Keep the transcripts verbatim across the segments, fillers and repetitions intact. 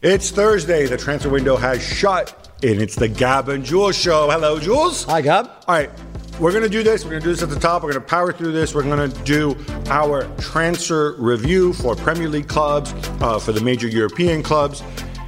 It's Thursday. The transfer window has shut, and it's the Gab and Jules show. Hello, Jules. Hi, Gab. All right, we're going to do this. We're going to do this at the top. We're going to power through this. We're going to do our transfer review for Premier League clubs, uh, for the major European clubs.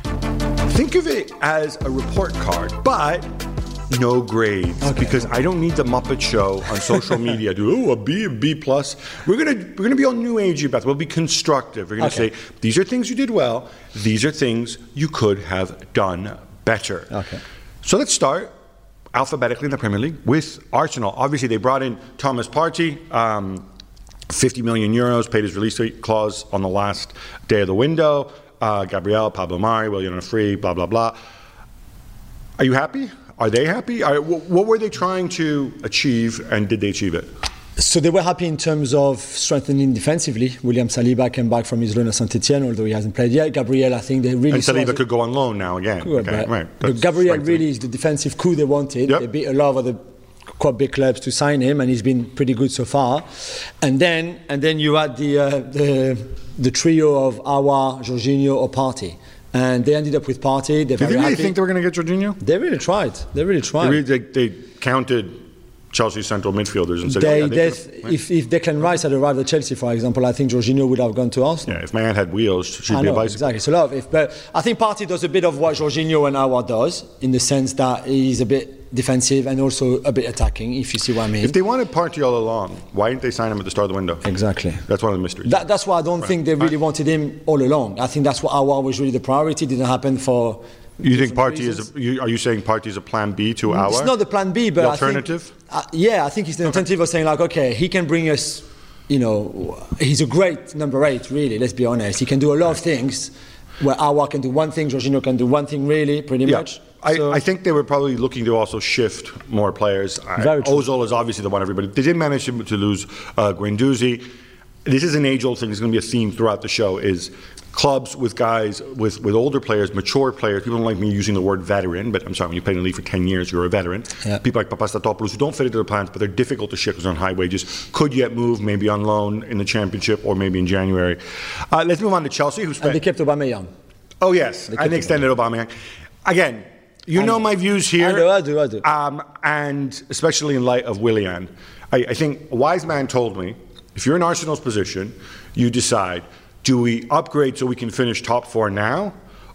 Think of it as a report card, but no grades, okay. Because I don't need the Muppet Show on social media. Do oh, a B, a B plus. We're gonna we're gonna be on new age about. We'll be constructive. We're gonna okay. say these are things you did well. These are things you could have done better. Okay. So let's start alphabetically in the Premier League with Arsenal. Obviously, they brought in Thomas Partey, um, fifty million euros, paid his release clause on the last day of the window. Uh, Gabriel, Pablo Mari, William Free, blah blah blah. Are you happy? Are they happy? Are, what were they trying to achieve, and did they achieve it? So they were happy in terms of strengthening defensively. William Saliba came back from his loan at Saint-Etienne, although he hasn't played yet. Gabriel, I think they really... And Saliba could go on loan now again. Could, okay, right. But Gabriel really is the defensive coup they wanted. Yep. They beat a lot of the quite big clubs to sign him, and he's been pretty good so far. And then and then you had the uh, the, the trio of Aouar, Jorginho or Partey. And they ended up with Partey. Did you really happy. think they were going to get Jorginho? They really tried. They really tried. They, really, they, they counted Chelsea's central midfielders and said, they, oh, yeah, they, they right? if, if Declan Rice had arrived at Chelsea, for example, I think Jorginho would have gone to Arsenal. Yeah, if man had wheels, she'd I be know, a bicycle. Exactly. So a lot of if, but I think Partey does a bit of what Jorginho and Aouar does, in the sense that he's a bit defensive and also a bit attacking, if you see what I mean. If they wanted Partey all along, why didn't they sign him at the start of the window? Exactly. That's one of the mysteries. That, that's why I don't right. think they really right. wanted him all along. I think that's what Aouar was really the priority. It didn't happen for... You think Partey is? A, you, are you saying Partey is a plan B to Aouar? It's not the plan B, but the alternative. I think, uh, yeah, I think it's the okay. alternative of saying like, okay, he can bring us. You know, he's a great number eight. Really, let's be honest. He can do a lot of things. Where Aouar can do one thing, Jorginho can do one thing. Really, pretty yeah. much. I, so, I think they were probably looking to also shift more players. Very true. Ozil is obviously the one everybody. They did manage to, to lose uh, Guendouzi. This is an age-old thing. It's going to be a theme throughout the show. Is clubs with guys, with, with older players, mature players. People don't like me using the word veteran, but I'm sorry, when you play in the league for ten years, you're a veteran. Yeah. People like Papastatopoulos who don't fit into the plans, but they're difficult to shift because they're on high wages. Could yet move, maybe on loan in the Championship or maybe in January. Uh, let's move on to Chelsea, who spent... And they kept Aubameyang. Oh, yes, and they extended Aubameyang. Again, you I know, know my views here. I do, I do, I do. Um, and especially in light of Willian. I, I think a wise man told me, if you're in Arsenal's position, you decide, do we upgrade so we can finish top four now,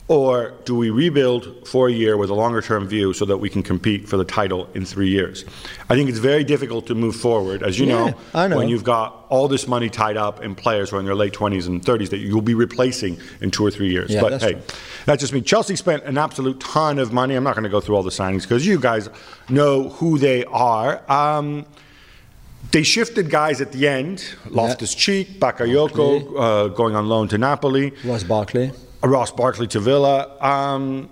or do we rebuild for a year with a longer term view so that we can compete for the title in three years? I think it's very difficult to move forward, as you yeah, know, I know, when you've got all this money tied up in players who are in their late twenties and thirties that you'll be replacing in two or three years. Yeah, but that's hey, right. That's just me. Chelsea spent an absolute ton of money. I'm not going to go through all the signings because you guys know who they are. Um, They shifted guys at the end. Loftus-Cheek, Bakayoko uh, going on loan to Napoli. Ross Barkley. Uh, Ross Barkley to Villa. Um,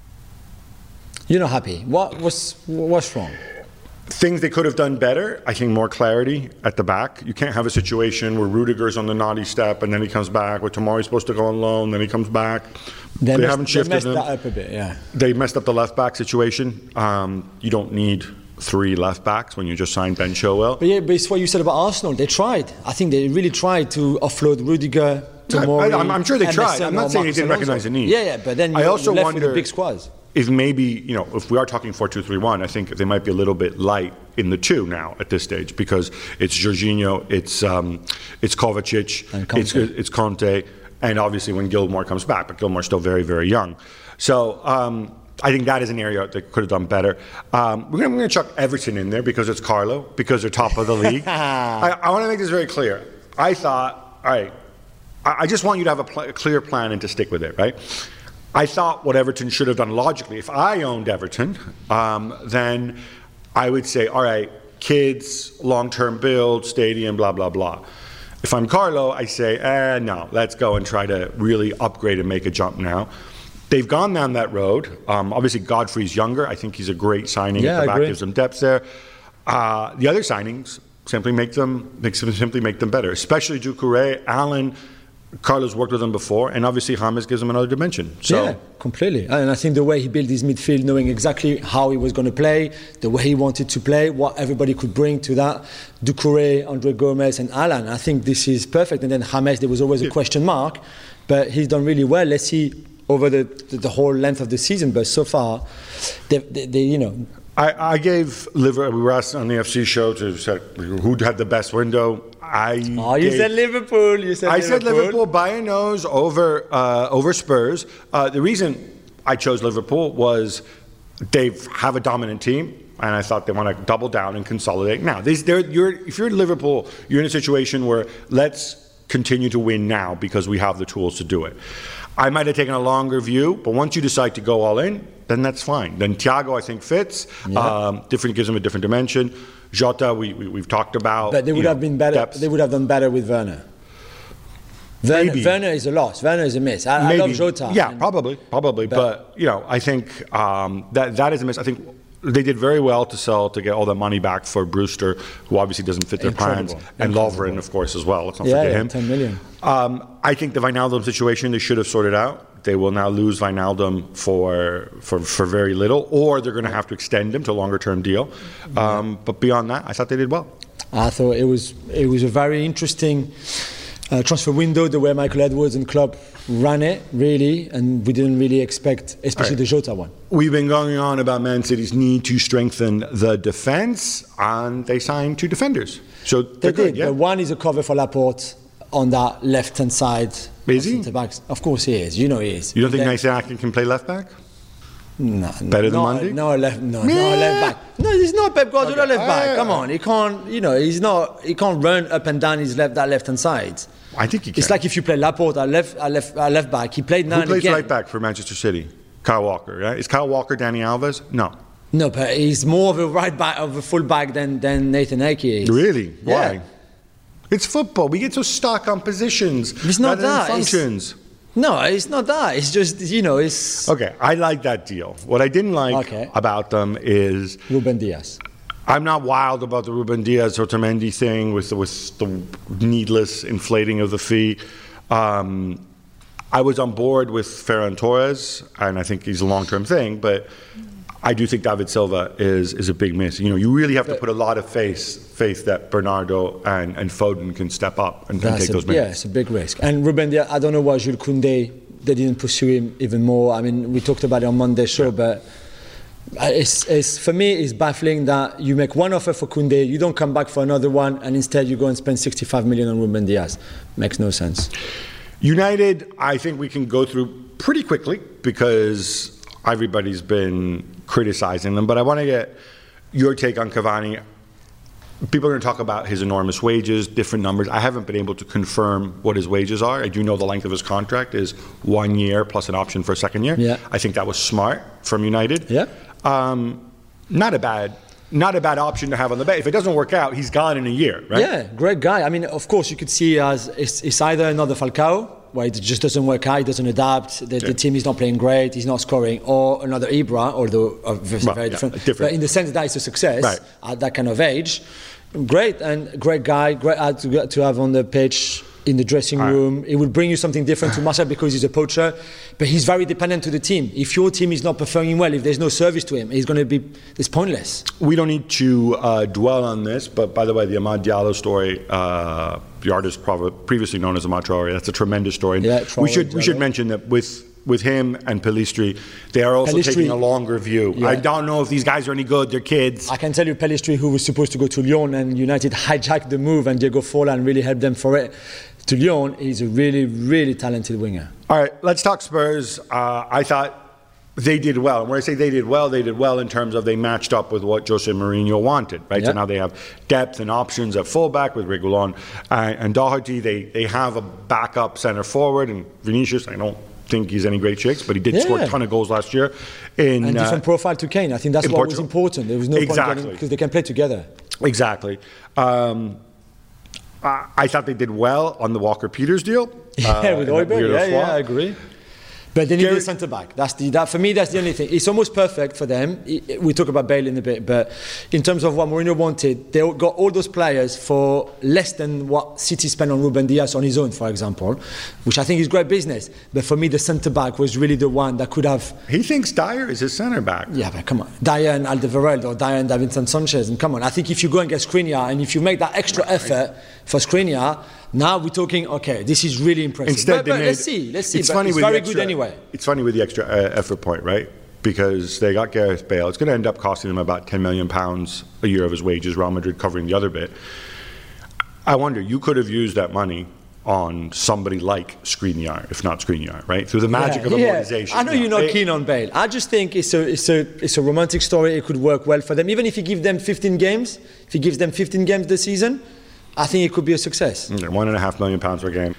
You're not happy. What was what's wrong? Things they could have done better. I think more clarity at the back. You can't have a situation where Rudiger's on the naughty step and then he comes back. Where Tomori's supposed to go on loan, then he comes back. They, they messed, haven't shifted they messed them. that up a bit, yeah. They messed up the left back situation. Um, you don't need three left backs when you just signed Ben Chilwell. But yeah, but it's what you said about Arsenal. They tried. I think they really tried to offload Rudiger, Tomori. I, I'm, I'm sure they Emerson, tried. I'm not saying they didn't Alonso. recognize the need. Yeah, yeah, but then you, I also you're left wonder with a big squad. If maybe, you know, if we are talking four two three one, I think they might be a little bit light in the two now at this stage because it's Jorginho, it's um, it's Kovacic, it's, it's Conte, and obviously when Gilmore comes back, but Gilmore's still very, very young. So um, I think that is an area that could have done better. Um, we're going to chuck Everton in there because it's Carlo, because they're top of the league. I, I want to make this very clear. I thought, all right, I, I just want you to have a, pl- a clear plan and to stick with it, right? I thought what Everton should have done logically, if I owned Everton, um, then I would say, all right, kids, long-term build, stadium, blah, blah, blah. If I'm Carlo, I say, eh, no, let's go and try to really upgrade and make a jump now. They've gone down that road. Um, obviously, Godfrey's younger. I think he's a great signing yeah, at the I back, agree. gives them depth there. Uh, the other signings simply make them, makes them simply make them better, especially Doucouré, Allen. Carlos worked with him before, and obviously James gives him another dimension. So. Yeah, completely. And I think the way he built his midfield, knowing exactly how he was going to play, the way he wanted to play, what everybody could bring to that, Doucouré, Andre Gomez, and Allen, I think this is perfect. And then James, there was always a question mark, but he's done really well. Let's see over the, the, the whole length of the season, but so far, they, they, they you know. I, I gave Liverpool, we were asked on the F C show to say who had the best window. I oh, you gave, said Liverpool. You said I Liverpool. said Liverpool by a nose over, uh, over Spurs. Uh, the reason I chose Liverpool was they have a dominant team. And I thought they want to double down and consolidate. Now, these, you're, if you're Liverpool, you're in a situation where let's continue to win now because we have the tools to do it. I might have taken a longer view, but once you decide to go all in, then that's fine. Then Thiago, I think, fits. Yeah. Um, different gives him a different dimension. Jota, we, we, we've talked about. But they would have know, been better. Depth. They would have done better with Werner. Werner, Werner is a loss. Werner is a miss. I, I love Jota. Yeah, probably, probably. But, but you know, I think um, that that is a miss. I think. They did very well to sell, to get all that money back for Brewster, who obviously doesn't fit their Incredible. plans, and Lovren, of course, as well. Let's not yeah, forget yeah, him. ten million. Um, I think the Wijnaldum situation they should have sorted out. They will now lose Wijnaldum for for, for very little, or they're going to have to extend him to a longer-term deal. Um, but beyond that, I thought they did well. I thought it was it was a very interesting uh, transfer window, the way Michael Edwards and Klopp ran it, really, and we didn't really expect, especially right. the Jota one. We've been going on about Man City's need to strengthen the defence, and they signed two defenders. So they good, did. yeah. But one is a cover for Laporte on that left-hand side. Is he? Of course he is. You know he is. You don't think then, Nice Akin can play left back? No, better than no, Monday? No, left, no, no, left back. No, he's not Pep Guardiola okay. left back. Uh, Come on, he can't. You know, he's not. He can't run up and down his left that left-hand side. I think he can. It's like if you play Laporte at left, at left, at left back. He played now Who and plays again. right back for Manchester City? Kyle Walker. Right? Is Kyle Walker Dani Alves? No. No, but he's more of a right back, of a full back than than Nathan Ake is. Really? Why? Yeah. It's football. We get so stuck on positions. It's not rather that. Than functions. It's, no, it's not that. It's just, you know, it's. Okay, I like that deal. What I didn't like okay. about them is Ruben Diaz. I'm not wild about the Ruben Diaz Otamendi thing with the, with the needless inflating of the fee. Um, I was on board with Ferran Torres, and I think he's a long-term thing, but I do think David Silva is is a big miss. You know, you really have to put a lot of faith faith that Bernardo and, and Foden can step up and, and take a, those minutes. Yeah, it's a big risk. And Ruben Diaz, I don't know why Jules Koundé, they didn't pursue him even more. I mean, we talked about it on Monday's show, yeah. but it's, it's for me, it's baffling that you make one offer for Koundé, you don't come back for another one, and instead you go and spend sixty-five million on Ruben Diaz. Makes no sense. United, I think we can go through pretty quickly because everybody's been criticizing them, but I want to get your take on Cavani. People are going to talk about his enormous wages, different numbers. I haven't been able to confirm what his wages are. I do know the length of his contract is one year plus an option for a second year. Yeah. I think that was smart from United. Yeah. Um, not a bad Not a bad option to have on the bench. If it doesn't work out, he's gone in a year, right? Yeah, great guy. I mean, of course, you could see as it's, it's either another Falcao, where it just doesn't work out, he doesn't adapt, the, yeah. the team is not playing great, he's not scoring, or another Ibra, although uh, very, well, very yeah, different. different. But in the sense that it's a success right. at that kind of age, great and great guy, great to, to have on the pitch. In the dressing room, right. It will bring you something different to Marcel because he's a poacher, but he's very dependent to the team. If your team is not performing well, if there's no service to him, he's going to be, it's pointless. We don't need to uh, dwell on this, but by the way, the Amad Diallo story, uh, the artist previously known as Amad Traore, that's a tremendous story. Yeah, Traore, we should Diallo. we should mention that with with him and Pellistri, they are also Pellistri, taking a longer view. Yeah. I don't know if these guys are any good, they're kids. I can tell you Pellistri, who was supposed to go to Lyon, and United hijacked the move, and Diego Forlan really helped them for it. To Lyon, he's a really, really talented winger. All right, let's talk Spurs. Uh, I thought they did well. And when I say they did well, they did well in terms of they matched up with what Jose Mourinho wanted, right? Yep. So now they have depth and options at fullback with Reguilon and, and Doherty. They, they have a backup centre forward, and Vinicius, I don't think he's any great shakes, but he did yeah. score a ton of goals last year. In, and different uh, profile to Kane. I think that's what Portugal. was important. There was no exactly. point getting, because they can play together. Exactly. Um, I, I thought they did well on the Walker-Peters deal. Yeah, uh, with Højbjerg. Yeah, yeah, I agree. But they need a centre back. That's the that for me. That's the only thing. It's almost perfect for them. We talk about Bale in a bit, but in terms of what Mourinho wanted, they got all those players for less than what City spent on Ruben Diaz on his own, for example, which I think is great business. But for me, the centre back was really the one that could have. He thinks Dyer is his centre back. Yeah, but come on, Dyer and Alderweireld or Dyer and Davinson Sanchez, and come on. I think if you go and get Skriniar and if you make that extra effort for Skriniar, Now we're talking, okay, this is really impressive. Instead, but, they but made, let's see, let's see. It's, but funny it's with very extra, good anyway. It's funny with the extra uh, effort point, right? Because they got Gareth Bale. It's going to end up costing them about ten million pounds a year of his wages, Real Madrid covering the other bit. I wonder, you could have used that money on somebody like Skriniar, if not Skriniar, right? Through the magic yeah, of yeah. amortization. I know no, you're not it, keen on Bale. I just think it's a, it's a, it's a romantic story. It could work well for them. Even if he gives them fifteen games, if he gives them fifteen games this season, I think it could be a success. One and a half million pounds per game.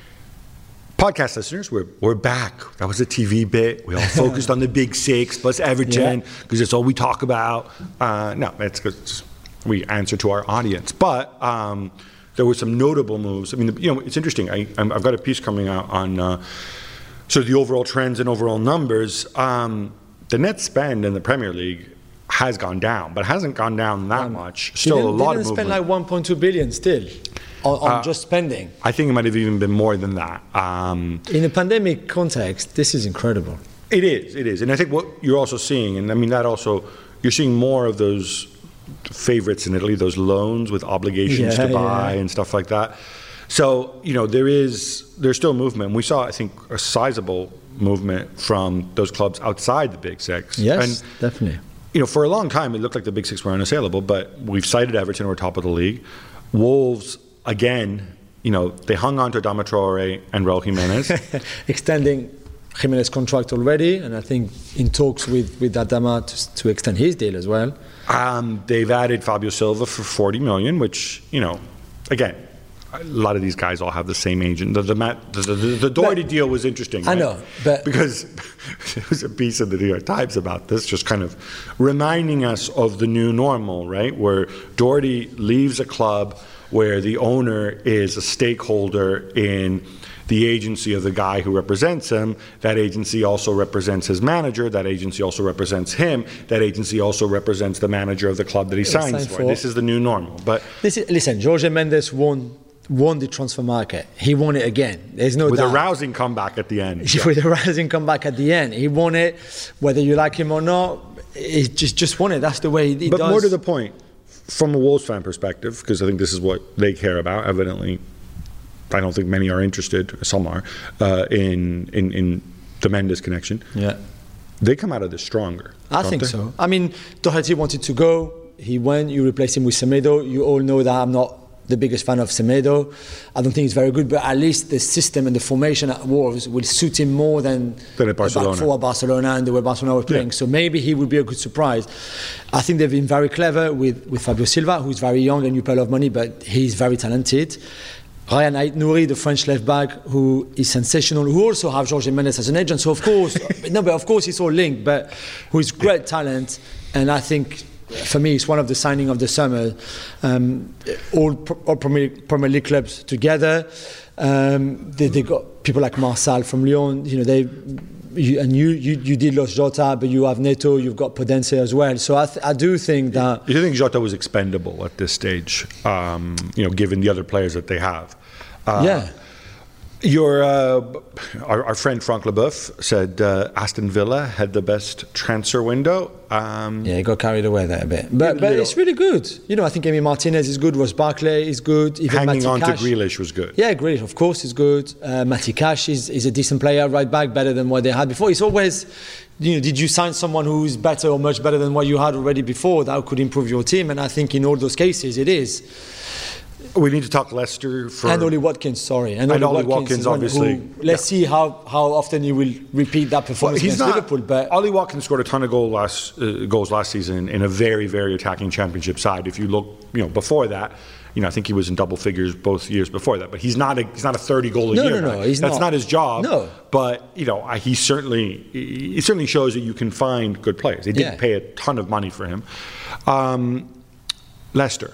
Podcast listeners, we're, we're back. That was a T V bit. We all focused on the big six plus Everton because yeah. it's all we talk about. Uh, no, it's because we answer to our audience. But um, there were some notable moves. I mean, you know, it's interesting. I, I've got a piece coming out on uh, sort of the overall trends and overall numbers. Um, the net spend in the Premier League has gone down, but it hasn't gone down that um, much. Still a lot of movement. Didn't spend like one point two billion still. On, on uh, just spending. I think it might have even been more than that. Um, in a pandemic context, this is incredible. It is, it is. And I think what you're also seeing, and I mean that also, you're seeing more of those favorites in Italy, those loans with obligations yeah, to buy yeah. and stuff like that. So, you know, there is, there's still movement. We saw, I think, a sizable movement from those clubs outside the Big Six. Yes, and, definitely. You know, for a long time, it looked like the Big Six were unassailable, but we've cited Everton were top of the league. Wolves, again, you know, they hung on to Adama Traore and Raul Jimenez. Extending Jimenez's contract already, and I think in talks with, with Adama to, to extend his deal as well. Um, they've added Fabio Silva for forty million, which, you know, again, a lot of these guys all have the same agent. The, the, the, the, the Doherty but, deal was interesting. Right? I know, but because there was a piece in the New York Times about this, just kind of reminding us of the new normal, right? Where Doherty leaves a club where the owner is a stakeholder in the agency of the guy who represents him. That agency also represents his manager. That agency also represents him. That agency also represents the manager of the club that he signs for. for. This is the new normal. But this is, listen, Jorge Mendes won won the transfer market. He won it again. There's no with doubt. a rousing comeback at the end. With a rousing comeback at the end. He won it, whether you like him or not. He just just won it. That's the way he but does. But more to the point, from a Wolves fan perspective, because I think this is what they care about, evidently, I don't think many are interested, some are, uh, in, in in the Mendes connection. Yeah. They come out of this stronger. I think they? so. I mean, Doherty wanted to go. He went. You replaced him with Semedo. You all know that I'm not the biggest fan of Semedo. I don't think he's very good, but at least the system and the formation at Wolves will suit him more than, than at Barcelona. Back four Barcelona and the way Barcelona were playing. Yeah. So maybe he would be a good surprise. I think they've been very clever with, with Fabio Silva, who's very young and you pay a lot of money, but he's very talented. Ryan Ait-Nouri, the French left back, who is sensational, who also have Jorge Mendes as an agent. So of course, no, but of course it's all linked, but who is great talent, and I think for me, it's one of the signing of the summer. Um, all all Premier, Premier League clubs together. Um, they, they got people like Marsal from Lyon. You know, they you, and you, you you did Los Jota, but you have Neto. You've got Podence as well. So I, th- I do think that. You think Jota was expendable at this stage? Um, you know, given the other players that they have. Uh, yeah. Your uh, our, our friend Frank Leboeuf said uh, Aston Villa had the best transfer window. Um, yeah, he got carried away there a bit, but but it's really good. You know, I think Emi Martinez is good. Ross Barkley is good. Even hanging Matty on Cash. to Grealish was good. Yeah, Grealish of course is good. Uh, Matty Cash is, is a decent player, right back, better than what they had before. It's always, you know, did you sign someone who's better or much better than what you had already before that could improve your team? And I think in all those cases it is. We need to talk Leicester for and Ollie Watkins. Sorry, and, and Ollie Watkins, Watkins obviously. Who, let's yeah. see how, how often he will repeat that performance well, against not, Liverpool. But Ollie Watkins scored a ton of goal last, uh, goals last season in a very, very attacking Championship side. If you look, you know, before that, you know, I think he was in double figures both years before that. But he's not a he's not a thirty goal a no, year. No, no, guy. he's That's not. not his job. No, but you know, he certainly he certainly shows that you can find good players. They didn't yeah. pay a ton of money for him. Um, Leicester,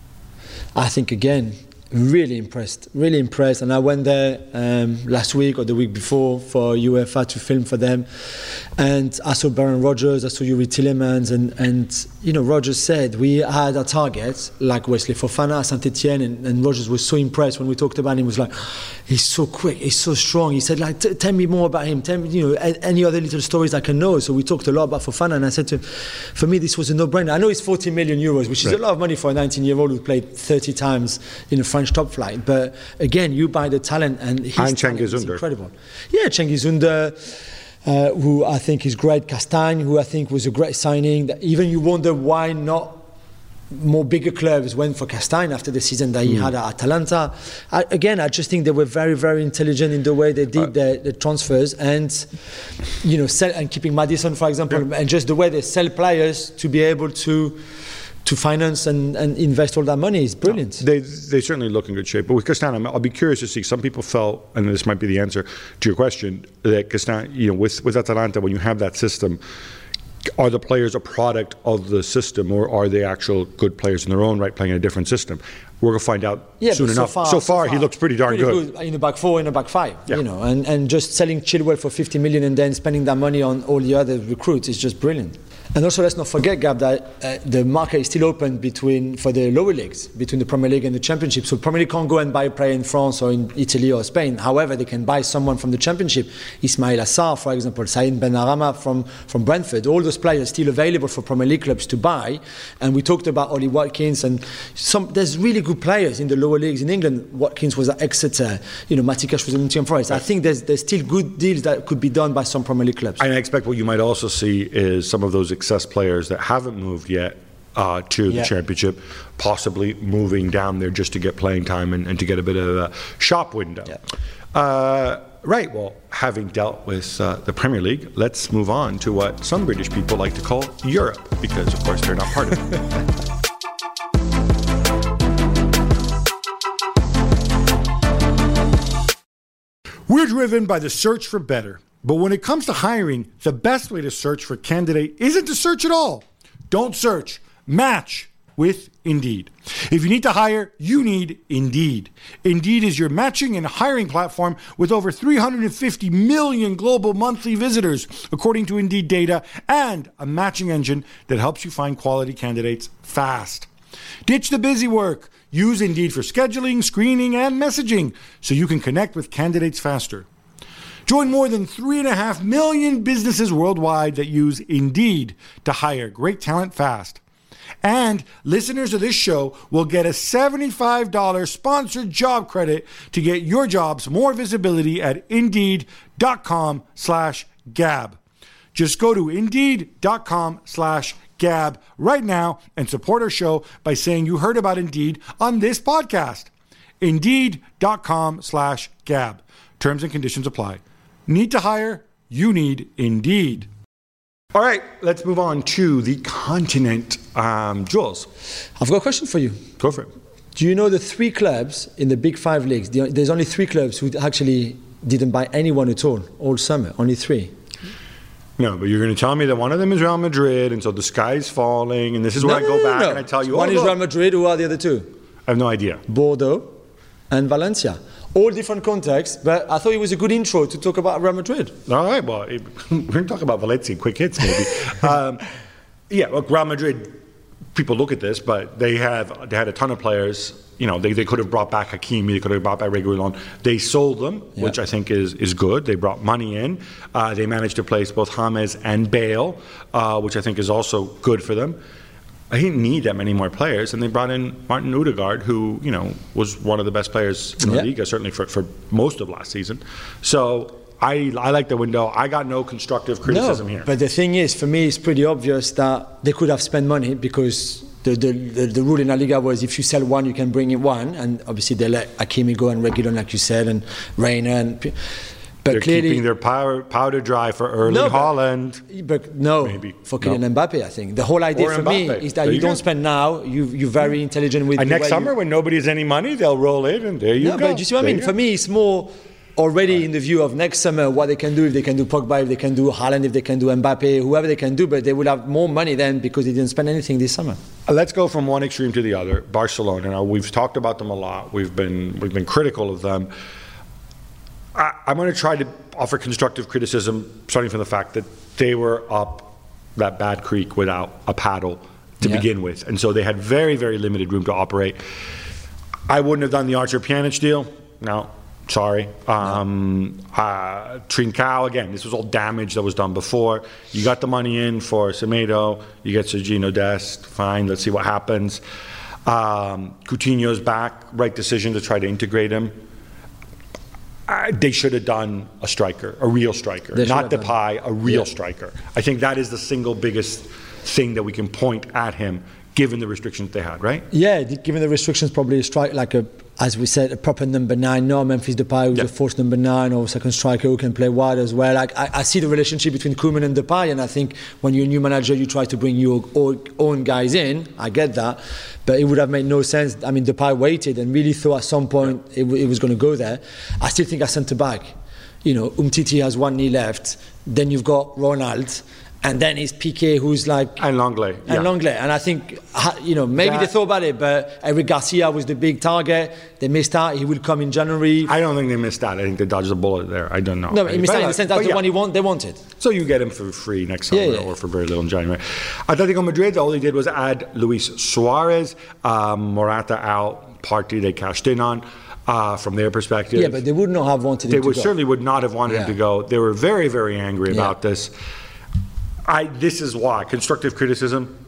I think again. Really impressed, really impressed. And I went there um, last week or the week before for UEFA to film for them. And I saw Baron Rodgers, I saw Yuri Tillemans, and, and you know, Rogers said we had our targets like Wesley Fofana, Saint-Etienne, and, and Rogers was so impressed when we talked about him. He was like, he's so quick, he's so strong. He said, like, tell me more about him. Tell me, you know, any other little stories I can know. So we talked a lot about Fofana, and I said to him, for me, this was a no-brainer. I know it's forty million euros, which is right. a lot of money for a nineteen-year-old who played thirty times in a French top flight. But again, you buy the talent, and his and talent is Cengiz Ünder. Incredible. Yeah, Cengiz Ünder. Uh, who I think is great, Castagne, who I think was a great signing. That even you wonder why not more bigger clubs went for Castagne after the season that he mm. had at Atalanta. I, again, I just think they were very, very intelligent in the way they did uh, their, their transfers, and you know, sell, and keeping Maddison, for example, yeah. and just the way they sell players to be able to. to finance and, and invest all that money is brilliant. No, they they certainly look in good shape. But with Castagne, I'll be curious to see. Some people felt, and this might be the answer to your question, that Castagne, you know, with, with Atalanta, when you have that system, are the players a product of the system, or are they actual good players in their own right playing in a different system? We're going to find out yeah, soon so enough. Far, so, far, so far, he looks pretty darn pretty good. good. In the back four, in the back five, yeah. you know, and, and just selling Chilwell for fifty million and then spending that money on all the other recruits is just brilliant. And also, let's not forget, Gab, that uh, the market is still open between for the lower leagues, between the Premier League and the Championship. So Premier League can't go and buy a player in France or in Italy or Spain. However, they can buy someone from the Championship. Ismail Assar, for example, Saïd Benrahma from, from Brentford. All those players still available for Premier League clubs to buy. And we talked about Ollie Watkins, and some. There's really good players in the lower leagues in England. Watkins was at Exeter. You know, Matikash was at Nottingham Forest. I think there's there's still good deals that could be done by some Premier League clubs. And I expect what you might also see is some of those excess players that haven't moved yet uh, to the yeah. Championship, possibly moving down there just to get playing time and, and to get a bit of a shop window. Yeah. Uh, right, well, having dealt with uh, the Premier League, let's move on to what some British people like to call Europe, because, of course, they're not part of it. We're driven by the search for better. But when it comes to hiring, the best way to search for a candidate isn't to search at all. Don't search. Match with Indeed. If you need to hire, you need Indeed. Indeed is your matching and hiring platform with over three hundred fifty million global monthly visitors, according to Indeed data, and a matching engine that helps you find quality candidates fast. Ditch the busy work. Use Indeed for scheduling, screening, and messaging so you can connect with candidates faster. Join more than three and a half million businesses worldwide that use Indeed to hire great talent fast. And listeners of this show will get a seventy-five dollars sponsored job credit to get your jobs more visibility at Indeed.com slash Gab. Just go to Indeed.com slash Gab right now and support our show by saying you heard about Indeed on this podcast. Indeed.com slash Gab. Terms and conditions apply. Need to hire? You need Indeed. All right, let's move on to the continent. Um, Jules. I've got a question for you. Go for it. Do you know the three clubs in the big five leagues? There's only three clubs who actually didn't buy anyone at all, all summer. Only three. No, but you're going to tell me that one of them is Real Madrid, and so the sky's falling, and this is where no, I go back no. and I tell you, one oh, is look. Real Madrid. Who are the other two? I have no idea. Bordeaux and Valencia. All different contexts, but I thought it was a good intro to talk about Real Madrid. All right, well, we're going to talk about Valencia, quick hits maybe. um, yeah, look, Real Madrid, people look at this, but they have they had a ton of players. You know, they, they could have brought back Hakimi, they could have brought back Reguilon. They sold them, yeah. which I think is, is good. They brought money in. Uh, they managed to place both James and Bale, uh, which I think is also good for them. I didn't need that many more players, and they brought in Martin Odegaard, who, you know, was one of the best players in the yeah. Liga, certainly for, for most of last season. So I I like the window. I got no constructive criticism no, here. But the thing is, for me, it's pretty obvious that they could have spent money because the the, the, the rule in La Liga was if you sell one, you can bring in one, and obviously they let Hakimi go and Reguilon, like you said, and Reina and. But They're clearly, keeping their powder, powder dry for Erling no, Haaland. But, but no, Maybe. for Kylian no. Mbappe, I think. The whole idea or for Mbappe. me is that there you, you don't go. spend now, you, you're very intelligent with and the next way summer, you, when nobody has any money, they'll roll in, and there you no, go. But do you see what there I mean? For me, it's more already right. in the view of next summer, what they can do, if they can do Pogba, if they can do Haaland, if they can do Mbappe, whoever they can do, but they will have more money then because they didn't spend anything this summer. Let's go from one extreme to the other. Barcelona. Now, we've talked about them a lot. We've been we've been critical of them. I, I'm going to try to offer constructive criticism, starting from the fact that they were up that bad creek without a paddle to yeah. begin with. And so they had very, very limited room to operate. I wouldn't have done the Archer Pjanic deal. No, sorry. Um, no. uh, Trincao, again, this was all damage that was done before. You got the money in for Semedo. You get Sergiño Dest. Fine, let's see what happens. Um, Coutinho's back. Right decision to try to integrate him. Uh, they should have done a striker, a real striker, not Depay, a real yeah. striker. I think that is the single biggest thing that we can point at him, given the restrictions they had, right? Yeah, given the restrictions, probably a strike like a, as we said, a proper number nine. No, Memphis Depay who's yeah. a forced number nine or second striker who can play wide as well. Like I, I see the relationship between Koeman and Depay, and I think when you're a new manager, you try to bring your own guys in. I get that, but it would have made no sense. I mean, Depay waited and really thought at some point yeah. it, it was going to go there. I still think at centre back, you know, Umtiti has one knee left. Then you've got Ronald. And then it's Piqué who's like... And Longley. And yeah. Longley. And I think, you know, maybe that, they thought about it, but Eric Garcia was the big target. They missed out. He will come in January. I don't think they missed out. I think they dodged a bullet there. I don't know. No, he missed out in the sense that's the yeah. one he want, they wanted. So you get him for free next summer yeah, yeah. or for very little in January. Atletico Madrid, all they did was add Luis Suarez, um, Morata out, Partey they cashed in on. Uh, from their perspective. Yeah, but they would not have wanted they him to would, go. They certainly would not have wanted yeah. him to go. They were very, very angry yeah. about this. I, this is why. Constructive criticism,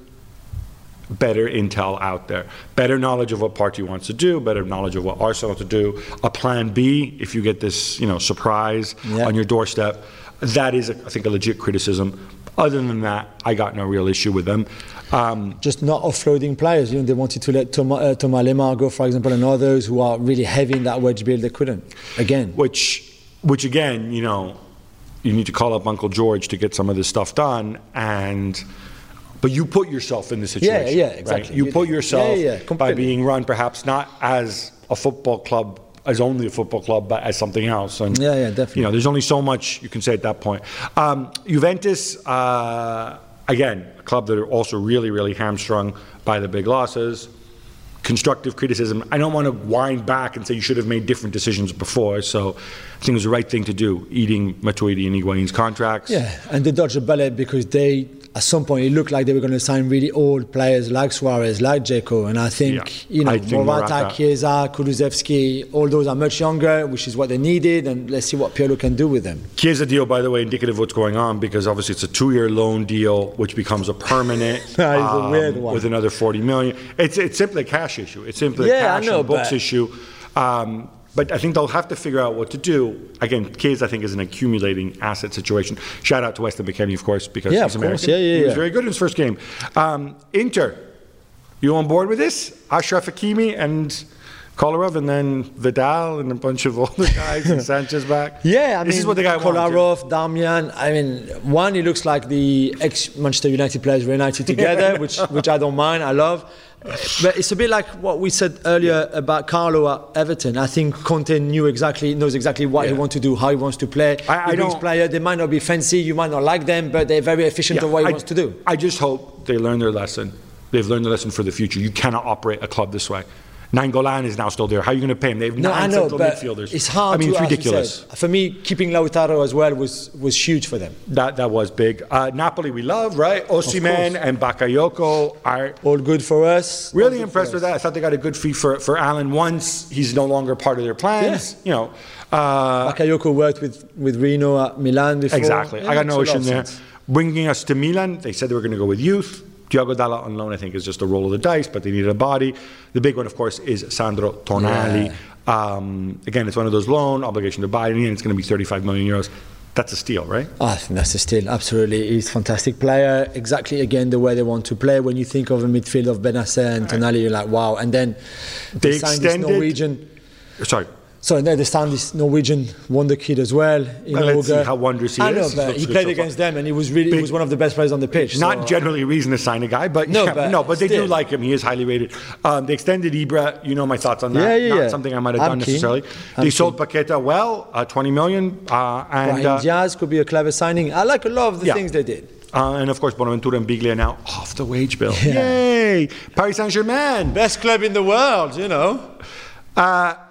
better intel out there. Better knowledge of what Partey wants to do, better knowledge of what Arsenal wants to do. A plan B, if you get this, you know, surprise yeah. on your doorstep. That is, I think, a legit criticism. Other than that, I got no real issue with them. Um, Just not offloading players. You know, they wanted to let Thomas, uh, Thomas Lemar go, for example, and others who are really heavy in that wedge build. They couldn't. Again. Which, which again, you know, you need to call up Uncle George to get some of this stuff done, and but you put yourself in the situation. Yeah, yeah, exactly. Right? You, you put yourself yeah, yeah, by being run perhaps not as a football club, as only a football club, but as something else. And yeah, yeah, definitely. You know, there's only so much you can say at that point. Um, Juventus, uh, again, a club that are also really, really hamstrung by the big losses. Constructive criticism. I don't want to wind back and say you should have made different decisions before. So I think it was the right thing to do, eating Matuidi and Higuain's contracts. Yeah, and they dodged a bullet because they, at some point, it looked like they were going to sign really old players like Suarez, like Dzeko. And I think, yeah, you know, think Morata, Morata, Chiesa, Kulusevski, all those are much younger, which is what they needed. And let's see what Pirlo can do with them. Chiesa deal, by the way, indicative of what's going on, because obviously it's a two-year loan deal, which becomes a permanent that is um, a weird one. With another forty million. It's it's simply a cash issue. It's simply yeah, a cash I know, and books but issue. Um, But I think they'll have to figure out what to do. Again, Chiesa, I think, is an accumulating asset situation. Shout out to Weston McKennie, of course, because yeah, he's of American. Course. Yeah, yeah, he was yeah. very good in his first game. Um, Inter, you on board with this? Ashraf Hakimi and Kolarov, and then Vidal and a bunch of older guys and Sanchez back. Yeah, I this mean, is what the guy Kolarov, wants. Damian. I mean, one, he looks like the ex-Manchester United players reunited together, which which I don't mind. I love. But it's a bit like what we said earlier about Carlo at Everton. I think Conte knew exactly, knows exactly what yeah. he wants to do, how he wants to play. I, I brings don't, players, they might not be fancy, you might not like them, but they're very efficient yeah, at what he I, wants to do. I just hope they learn their lesson. They've learned the lesson for the future. You cannot operate a club this way. Nainggolan is now still there. How are you going to pay him? They have no, nine I know, central but midfielders. It's hard. I mean, to, it's ridiculous. Said, for me, keeping Lautaro as well was was huge for them. That that was big. Uh, Napoli, we love, right? Osimhen and Bakayoko are all good for us. Really impressed with that. I thought they got a good fee for for Alan. Once he's no longer part of their plans, yeah. you know. Uh, Bakayoko worked with with Rino at Milan before. Exactly. Yeah, I got no issue there. Sense. Bringing us to Milan, they said they were going to go with youth. Diogo Dalla on loan, I think, is just a roll of the dice, but they needed a body. The big one, of course, is Sandro Tonali. Yeah. Um, again, it's one of those loan, obligation to buy, and it's going to be thirty-five million euros. That's a steal, right? I think that's a steal, absolutely. He's a fantastic player. Exactly, again, the way they want to play. When you think of a midfield of Benacer and right. Tonali, you're like, wow. And then they, they signed extended, this Norwegian... Sorry. So now they signed this Norwegian wonder kid as well. In well, let's see how wondrous he I is. know, but he played so against far. them, and he was really he was one of the best players on the pitch. Not so. generally a reason to sign a guy, but no, yeah, but, no, but they still. do like him. He is highly rated. Um, they extended Ibra. You know my thoughts on that. Yeah, yeah, Not yeah. something I might have I'm done keen. necessarily. I'm they sold keen. Paqueta well, uh, twenty million, uh, and Brahim uh, Diaz could be a clever signing. I like a lot of the yeah. things they did. Uh, and of course, Bonaventura and Biglia now off the wage bill. Yeah. Yay! Paris Saint-Germain, best club in the world, you know. Uh,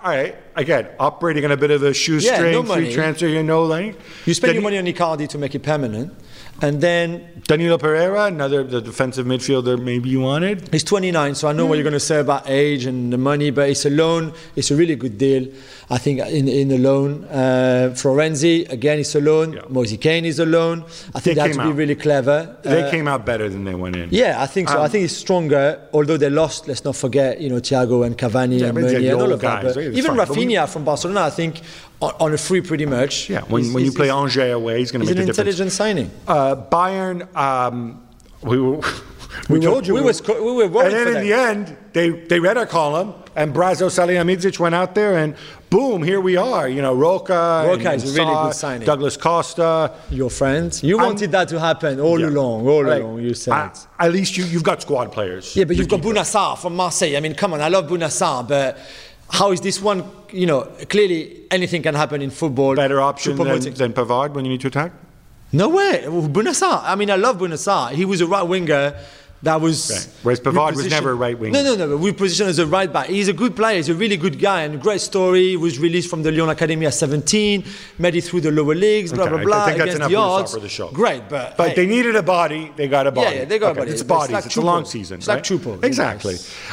all right, again, operating on a bit of a shoestring, yeah, no money. free transfer here, no length. You spend then your money on Icardi to make it permanent. And then Danilo Pereira, another the defensive midfielder maybe you wanted. He's twenty-nine, so I know mm. what you're going to say about age and the money, but it's a loan. It's a really good deal, I think, in in the loan. Uh, Florenzi, again, it's a loan. Yeah. Moise Kean is a loan. I think they, they have to out. be really clever. They uh, came out better than they went in. Yeah, I think so. Um, I think it's stronger, although they lost, let's not forget, you know, Thiago and Cavani yeah, and Meunier and all of guys, that. But right? even fine. Rafinha we, from Barcelona, I think, on, on a free pretty much. Yeah, when, when you play Angers away, he's going to make a difference. He's an intelligent signing. Uh, Bayern... Um, we were, we, we told you we, we were, we were worried and then for in them. the end they they read our column and Brazo Salihamidzic went out there and boom, here we are, you know, Roca, Roca is a really good signing. Douglas Costa, your friend. You wanted I'm, that to happen all yeah. along, all right. along. You said I, at least you you've got squad players. Yeah, but you've got Bouna Sarr from Marseille. I mean, come on, I love Bouna Sarr, but how is this one? You know, clearly anything can happen in football. Better option than, than Pavard when you need to attack. No way. Bouna Sarr. I mean, I love Bouna Sarr. He was a right winger that was... Right. Whereas Pavard was never a right winger. No, no, no. We positioned as a right back. He's a good player. He's a really good guy and a great story. He was released from the Lyon Academy at seventeen, made it through the lower leagues, blah, okay. blah, blah. I think that's against enough the odds. for the show. Great, but... But hey. they needed a body. They got a body. Yeah, yeah, they got okay. a body. It's bodies. It's, like it's a long season, It's right? like Choupo. Exactly.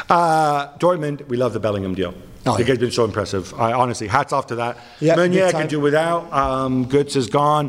Uh, Dortmund, we love the Bellingham deal. Oh, the yeah. guy's been so impressive. I, honestly, hats off to that. Yeah, Meunier can do without. Um, Götze is gone.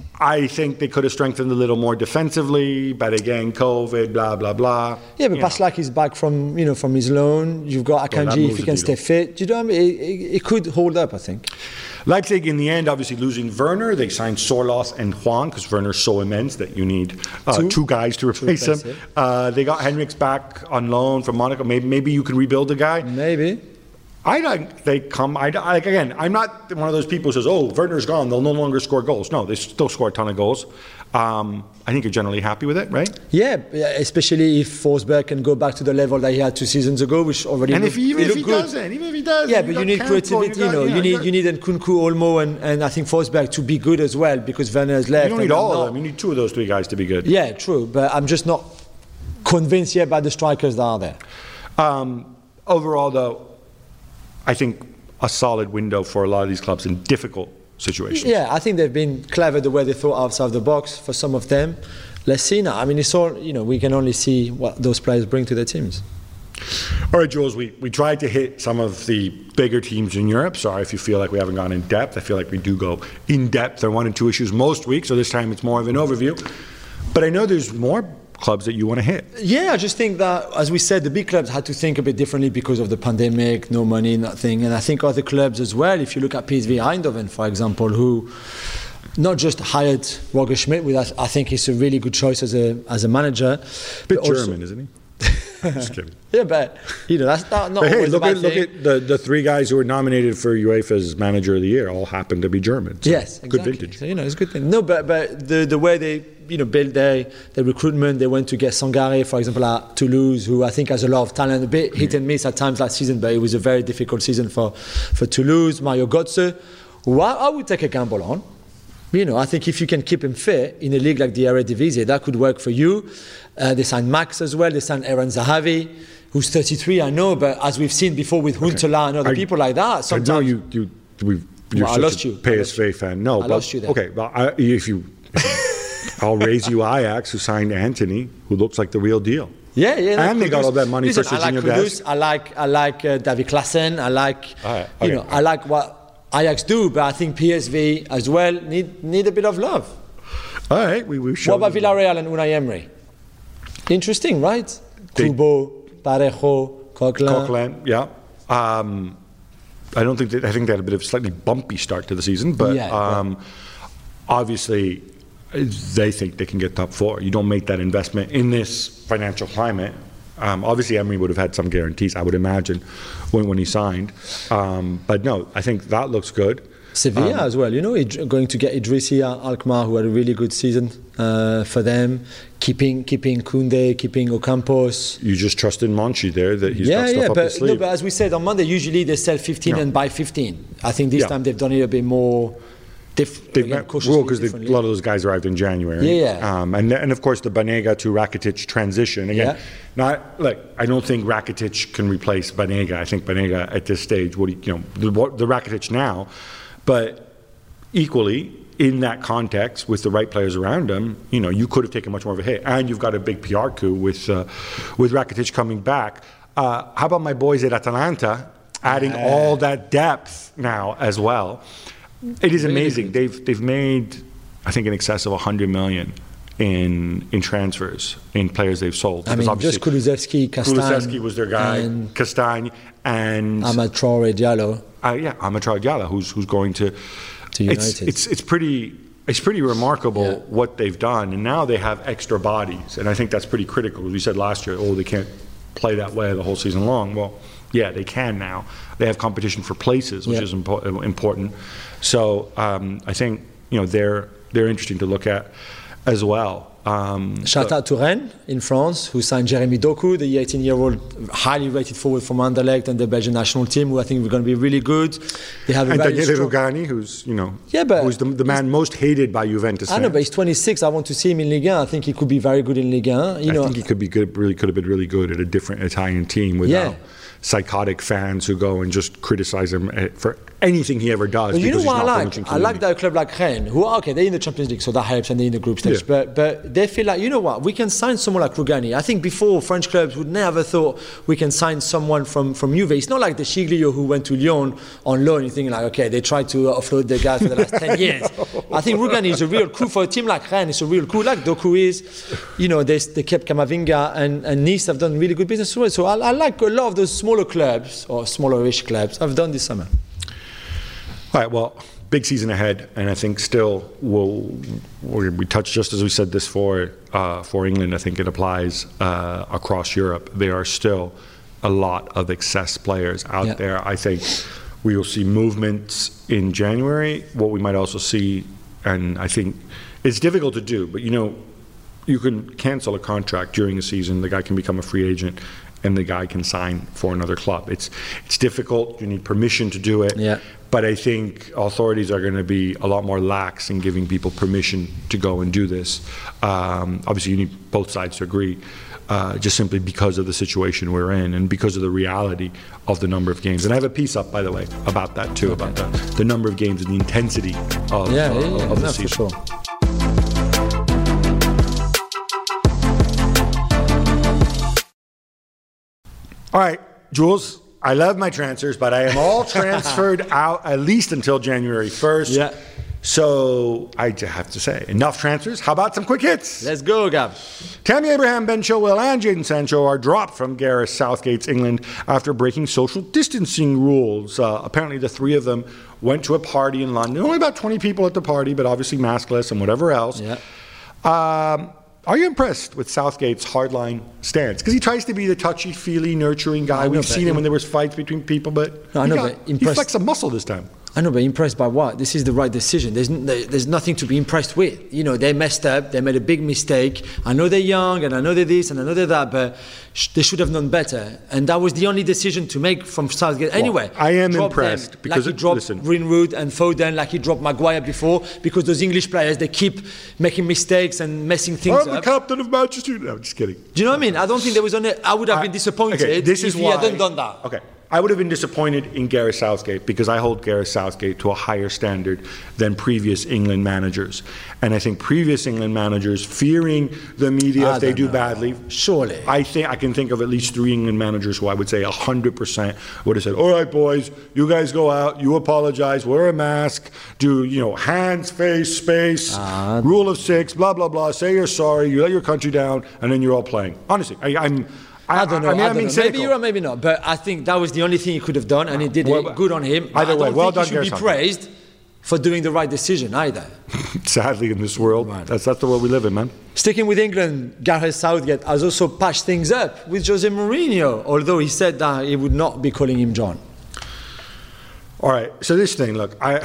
I think they could have strengthened a little more defensively, but again, COVID, blah blah blah. Yeah, but Paslak is back from you know from his loan. You've got Akanji well, if he can stay fit. You know, what I mean? it, it, it could hold up, I think. Leipzig, in the end, obviously losing Werner, they signed Sorloth and Juan because Werner's so immense that you need uh, two. two guys to replace two him. Uh, they got Henriks back on loan from Monaco. Maybe maybe you could rebuild the guy. Maybe. I don't. They come. I like again. I'm not one of those people who says, "Oh, Werner's gone. They'll no longer score goals." No, they still score a ton of goals. Um, I think you're generally happy with it, right? Yeah, especially if Forsberg can go back to the level that he had two seasons ago, which already and looked, if even if he good. doesn't, even if he does, yeah, but you need creativity. You, got, you know, yeah, you need you need Nkunku, Olmo, and, and I think Forsberg to be good as well because Werner has left. You don't need all of them. You need two of those three guys to be good. Yeah, true. But I'm just not convinced yet by the strikers that are there. Um, overall, though, I think a solid window for a lot of these clubs in difficult situations. Yeah, I think they've been clever the way they thought outside the box for some of them. Let's see now. I mean, it's all, you know, we can only see what those players bring to their teams. All right, Jules, we, we tried to hit some of the bigger teams in Europe. Sorry if you feel like we haven't gone in depth. I feel like we do go in depth on one and two issues most weeks, so this time it's more of an overview. But I know there's more clubs that you want to hit. Yeah, I just think that, as we said, the big clubs had to think a bit differently because of the pandemic, no money, nothing. And I think other clubs as well, if you look at P S V Eindhoven, for example, who not just hired Roger Schmidt, which I think is a really good choice as a as a manager. Bit German, isn't he? I'm just kidding. Yeah, but you know that's not, not but always hey, look a bad at thing. look at the, the three guys who were nominated for UEFA's Manager of the Year all happened to be German. So yes, exactly. Good vintage. So, you know, it's a good thing. No, but but the the way they you know built their their recruitment, they went to get Sangaré, for example, at Toulouse, who I think has a lot of talent, a bit hit and miss at times last season, but it was a very difficult season for for Toulouse. Mario Götze, who I, I would take a gamble on. You know, I think if you can keep him fit in a league like the Eredivisie, that could work for you. Uh, they signed Max as well. They signed Aaron Zahavi, who's thirty-three, I know, but as we've seen before with Huntelaar okay. and other I, people like that, sometimes... I know you, you, we've, you're well, such I lost a you. P S V fan. No, I but, lost you there. Okay, well, I, if you... I'll raise you Ajax, who signed Anthony, who looks like the real deal. Yeah, yeah. No, and they got all that money listen, for Serginho Dest. I like I like uh, David Klaassen. I like, right, okay. you know, I like what Ajax do, but I think P S V as well need need a bit of love. All right, we we What about Villarreal and Unai Emery? Interesting, right? Kubo, Parejo, Coquelin. Coquelin, yeah. Um, I don't think that, I think they had a bit of a slightly bumpy start to the season, but yeah, um, yeah. obviously they think they can get top four. You don't make that investment in this financial climate. Um, obviously, Emery would have had some guarantees, I would imagine, when, when he signed. Um, but no, I think that looks good. Sevilla um, as well, you know, going to get Idrissi Alkmaar, who had a really good season uh, for them. Keeping keeping Koundé, keeping Ocampos. You just trust in Monchi there that he's yeah, got stuff yeah, up but, his sleeve. No, but as we said on Monday, usually they sell fifteen no. and buy fifteen. I think this yeah. time they've done it a bit more Diff- They've again, met rule because a lot of those guys arrived in January. Yeah, yeah. Um, and and of course the Banega to Rakitic transition again. Yeah. Not like I don't think Rakitic can replace Banega. I think Banega at this stage, what you know, the, the Rakitic now, but equally in that context with the right players around him, you know, you could have taken much more of a hit. And you've got a big P R coup with uh, with Rakitic coming back. Uh, how about my boys at Atalanta adding yeah. all that depth now as well? It is amazing. They've they've made, I think, in excess of one hundred million in in transfers in players they've sold. I mean, just Kulusevski, Castagne. Kulusevski was their guy. Castagne and Amad Traoré Diallo. Uh, yeah, Amad Traoré Diallo, who's who's going to. to United. It's it's it's pretty. It's pretty remarkable yeah. what they've done, and now they have extra bodies, and I think that's pretty critical. We said last year, oh, they can't play that way the whole season long. Well, yeah, they can now. They have competition for places, which yeah. is impo- important. So um, I think you know they're they're interesting to look at as well. Um, Shout out to Rennes in France, who signed Jeremy Doku, the eighteen-year-old highly rated forward from Anderlecht and the Belgian national team, who I think are going to be really good. They have a and very Daniele strong... Rugani, who's you know, yeah, but who's the, the man most hated by Juventus. I know, but he's twenty-six. I want to see him in Ligue one. I think he could be very good in Ligue one. You I know, think he could be good. Really, could have been really good at a different Italian team without. Yeah. Psychotic fans who go and just criticize him for anything he ever does. But you know what I like? I like league. that a club like Rennes, who are, okay, they're in the Champions League, so that helps, and they're in the group stage. Yeah. But but they feel like, you know what, we can sign someone like Rugani. I think before, French clubs would never thought we can sign someone from, from Juve. It's not like the Sciglio who went to Lyon on loan. You think like, okay, they tried to offload the guy for the last ten years. I think Rugani is a real coup for a team like Rennes. It's a real coup, like Doku is. You know, they, they kept Camavinga, and, and Nice have done really good business as well. So I, I like a lot of those smaller clubs, or smaller-ish clubs, I've done this summer. All right, well, big season ahead, and I think still we'll, we touched, just as we said this for uh, for England, I think it applies uh, across Europe. There are still a lot of excess players out yeah. there. I think we will see movements in January. What we might also see, and I think it's difficult to do, but you know, you can cancel a contract during a season, the guy can become a free agent, and the guy can sign for another club. It's it's difficult. You need permission to do it. Yeah. But I think authorities are going to be a lot more lax in giving people permission to go and do this. Um, obviously, you need both sides to agree, uh, just simply because of the situation we're in and because of the reality of the number of games. And I have a piece up, by the way, about that too, okay. about the, the number of games and the intensity of, yeah, uh, yeah, yeah, of the no, season. For sure. All right, Jules, I love my transfers, but I am all transferred out at least until January first. Yeah. So I have to say, enough transfers. How about some quick hits? Let's go, Gab. Tammy Abraham, Ben Chilwell, and Jadon Sancho are dropped from Gareth Southgate's England after breaking social distancing rules. Uh, apparently, the three of them went to a party in London. Only about twenty people at the party, but obviously maskless and whatever else. Yeah. Um, Are you impressed with Southgate's hardline stance? Because he tries to be the touchy-feely, nurturing guy. Know, We've seen him when there was fights between people, but, no, he, know, got, but he flexed a muscle this time. I know, but impressed by what? This is the right decision. There's there's nothing to be impressed with. You know, they messed up. They made a big mistake. I know they're young, and I know they're this, and I know they're that, but sh- they should have known better. And that was the only decision to make from Southgate. Anyway, well, I am impressed them, because like he dropped listen. Greenwood and Foden, like he dropped Maguire before, because those English players, they keep making mistakes and messing things I'm up. I'm the captain of Manchester United. No, I'm just kidding. Do you know what I mean? I don't think there was any. I would have I, been disappointed okay, this if is he why, hadn't done that. Okay. I would have been disappointed in Gareth Southgate because I hold Gareth Southgate to a higher standard than previous England managers. And I think previous England managers, fearing the media I if they do know. badly, surely. I think I can think of at least three England managers who I would say one hundred percent would have said, all right, boys, you guys go out, you apologize, wear a mask, do, you know, hands, face, space, uh, rule of six, blah, blah, blah, say you're sorry, you let your country down, and then you're all playing. Honestly, I, I'm... I don't know. I mean, I I mean, know. Maybe you're right, maybe not. But I think that was the only thing he could have done, and he did well, it. Good on him. Either way, well done, he should be praised for doing the right decision either. Sadly, in this world, right. that's that's the world we live in, man. Sticking with England, Gareth Southgate has also patched things up with Jose Mourinho, although he said that he would not be calling him John. All right. So this thing, look, I.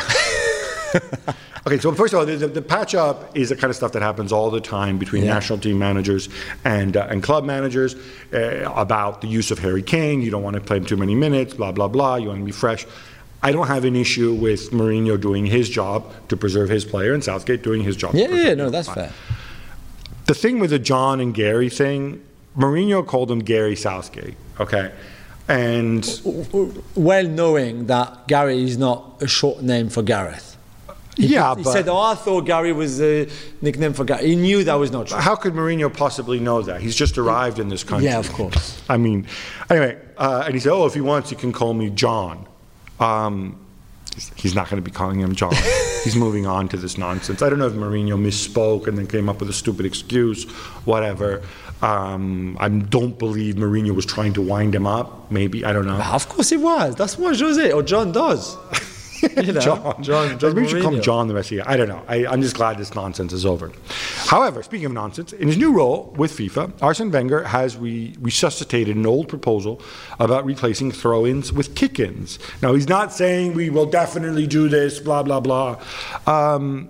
Okay, so first of all, the, the, the patch-up is the kind of stuff that happens all the time between yeah. national team managers and uh, and club managers uh, about the use of Harry Kane. You don't want to play him too many minutes, blah, blah, blah. You want to be fresh. I don't have an issue with Mourinho doing his job to preserve his player and Southgate doing his job. Yeah, yeah, no, that's fair. The thing with the John and Gary thing, Mourinho called him Gary Southgate, okay? And well knowing that Gary is not a short name for Gareth. He, yeah, he but said, oh, I thought Gary was a nickname for Gary. He knew that was not true. How could Mourinho possibly know that? He's just arrived in this country. Yeah, of course. I mean, anyway, uh, and he said, oh, if he wants, he can call me John. Um, he's, he's not going to be calling him John. He's moving on to this nonsense. I don't know if Mourinho misspoke and then came up with a stupid excuse, whatever. Um, I don't believe Mourinho was trying to wind him up. Maybe, I don't know. Of course he was. That's what Jose or John does. You know? John, John, John Maybe we should call him John the rest of the year. I don't know. I, I'm just glad this nonsense is over. However, speaking of nonsense, in his new role with FIFA, Arsene Wenger has re- resuscitated an old proposal about replacing throw-ins with kick-ins. Now, he's not saying we will definitely do this, blah, blah, blah. Um,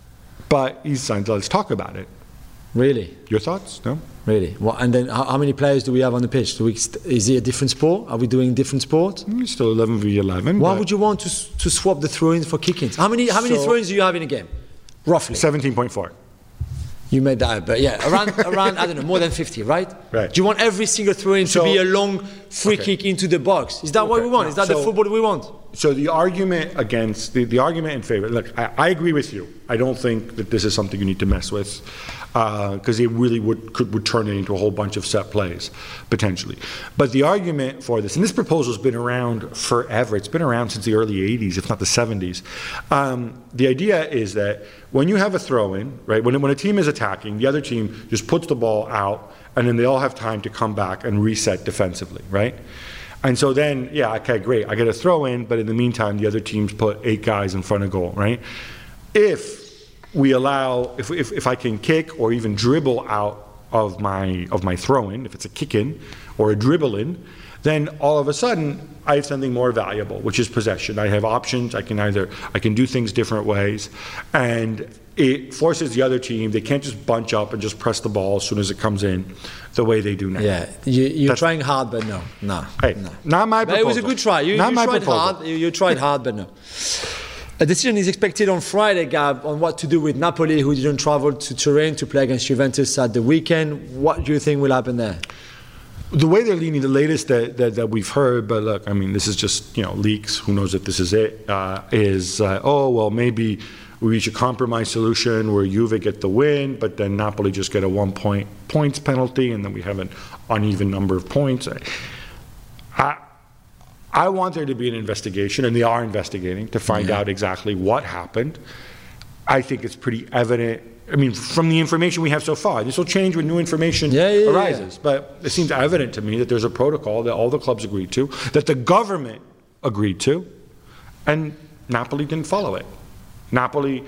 but he's saying, let's talk about it. Really? Your thoughts? No? Really? Well, and then how, how many players do we have on the pitch? Do we, is it a different sport? Are we doing different sport? It's still eleven v eleven. Why would you want to to swap the throw-ins for kick-ins? How many how many so, throw-ins do you have in a game? Roughly? seventeen point four. You made that up, but yeah, around, around I don't know, more than fifty, right? Right. Do you want every single throw-in so, to be a long free okay. kick into the box? Is that okay. what we want? No. Is that so, the football we want? So the argument against, the, the argument in favor, look, I, I agree with you. I don't think that this is something you need to mess with because uh, it really would could would turn it into a whole bunch of set plays, potentially. But the argument for this, and this proposal has been around forever. It's been around since the early eighties, if not the seventies. Um, the idea is that when you have a throw-in, right, when, when a team is attacking, the other team just puts the ball out, and then they all have time to come back and reset defensively, right? And so then, yeah, okay, great. I get a throw in, but in the meantime, the other teams put eight guys in front of goal, right? If we allow, if if, if I can kick or even dribble out of my of my throw in, if it's a kick in or a dribble in, then all of a sudden I have something more valuable, which is possession. I have options. I can either I can do things different ways, and it forces the other team. They can't just bunch up and just press the ball as soon as it comes in, the way they do now. Yeah, you, you're That's, trying hard, but no, no, hey, no. Not my proposal. But it was a good try. You, not you my tried proposal. hard. You, you tried hard, but no. A decision is expected on Friday, Gab, on what to do with Napoli, who didn't travel to Turin to play against Juventus at the weekend. What do you think will happen there? The way they're leaning, the latest that, that, that we've heard, but look, I mean, this is just, you know, leaks, who knows if this is it, uh, is, uh, oh, well, maybe we reach a compromise solution where Juve get the win, but then Napoli just get a one-point points penalty, and then we have an uneven number of points. I, I want there to be an investigation, and they are investigating to find yeah. out exactly what happened. I think it's pretty evident. I mean, from the information we have so far, this will change when new information yeah, yeah, arises. Yeah. But it seems evident to me that there's a protocol that all the clubs agreed to, that the government agreed to, and Napoli didn't follow it. Napoli,